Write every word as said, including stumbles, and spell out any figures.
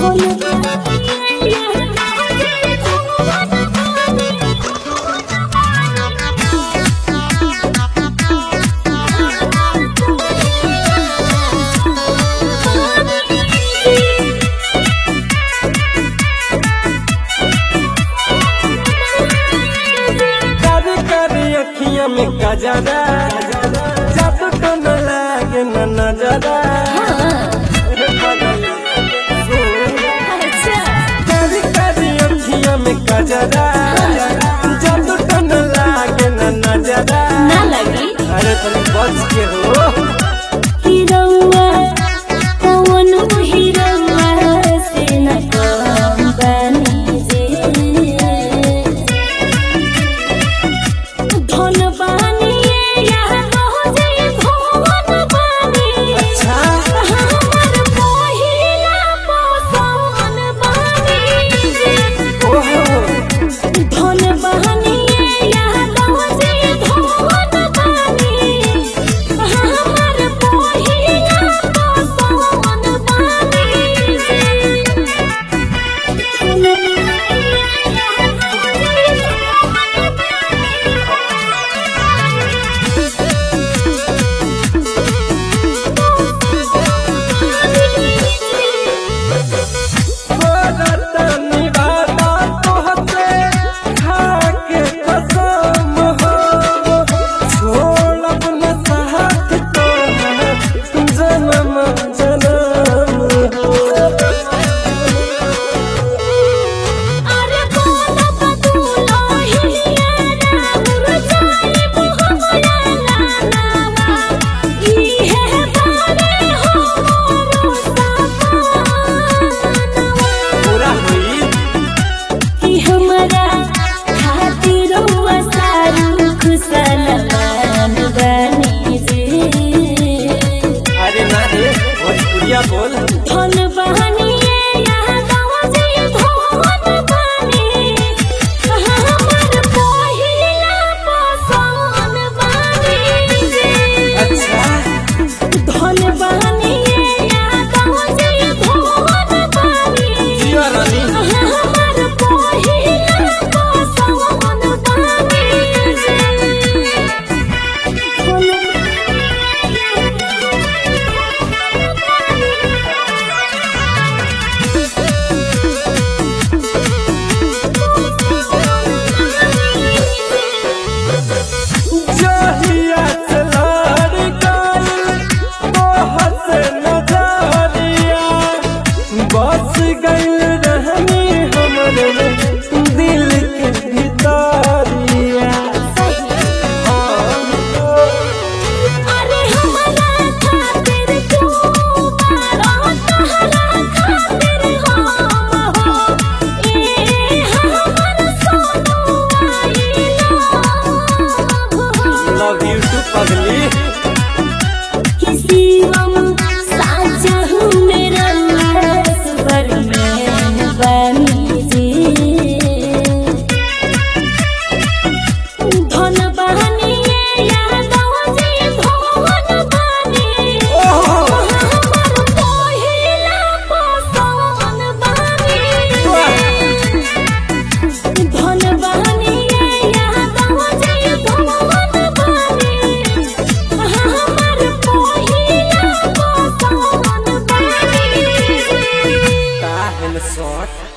में गजरा जब तो न लागे न नजरा करी करी अखियां में गजरा जब तो न लागे न नजरा ना लगी। अरे तुम बच के हो हीरोवा कौन हीरोवा से न कम बनी जे धन बानी या हो जे भवन बानी। अच्छा हमर पहिला पसंद बानी जे ओहो धन बानी या हो जे भवन बानी। हमर पहिला पसंद बानी जे बोल धन बहानी या गाँव जे भवन बानी। हमर पहिला पसंद बानी जे अच्छा धन बहानी या गाँव जे भवन बानी। जिया रानी हमर पहिला पसंद बानी जे जहिया चलार गइल तोहर से नजरिया बस गइल रहनी हमरे दिल के भितरिया। अरे हमरा खातिर तू बारा तहरा खातिर हम हो ए हमर Sonu I love you too पगली किसी हम साचा हूँ मेरा सुपर मैन बनी जे धन बहानी या गाँव जे भवन बानी। हमर पहिला पसंद बानी धन बहानी या गाँव जे भवन बानी। हमर पहिला पसंद बानी काहे न शॉट